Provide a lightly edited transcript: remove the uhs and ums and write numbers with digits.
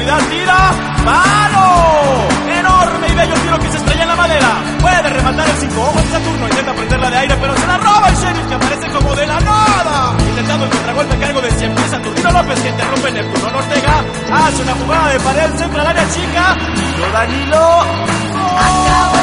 profundidad, tira, ¡palo! Enorme y bello tiro que se estrella en la madera. Puede rematar el 5 ojos de Saturno, intenta prenderla de aire, pero se la roba el sheriff, que aparece como de la nada. Intentando el contragolpe a cargo de 100 pies Saturnino López, que interrumpe Neptuno Ortega. Hace una jugada de pared, centra al área chica. Danilo. Acaba